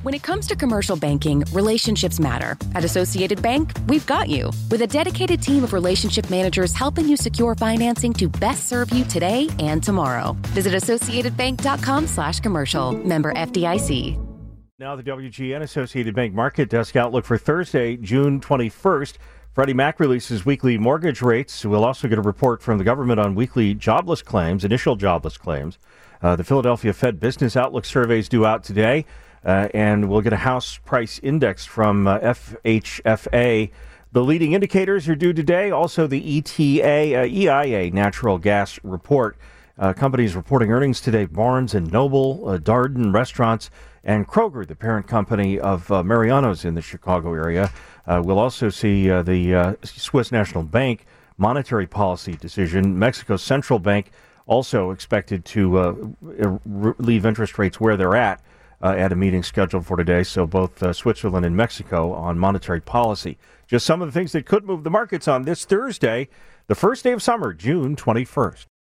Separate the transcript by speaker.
Speaker 1: When it comes to commercial banking, relationships matter. At Associated Bank, we've got you. With a dedicated team of relationship managers helping you secure financing to best serve you today and tomorrow. Visit associatedbank.com/commercial. Member FDIC.
Speaker 2: Now the WGN Associated Bank Market Desk outlook for Thursday, June 21st. Freddie Mac releases weekly mortgage rates. We'll also get a report from the government on weekly jobless claims, initial jobless claims. The Philadelphia Fed Business Outlook surveys due out today. And we'll get a house price index from FHFA. The leading indicators are due today. Also, the EIA natural gas report. Companies reporting earnings today: Barnes & Noble, Darden Restaurants, and Kroger, the parent company of Mariano's in the Chicago area. We'll also see the Swiss National Bank monetary policy decision. Mexico's central bank also expected to leave interest rates where they're at a meeting scheduled for today. So both Switzerland and Mexico on monetary policy. Just some of the things that could move the markets on this Thursday, the first day of summer, June 21st.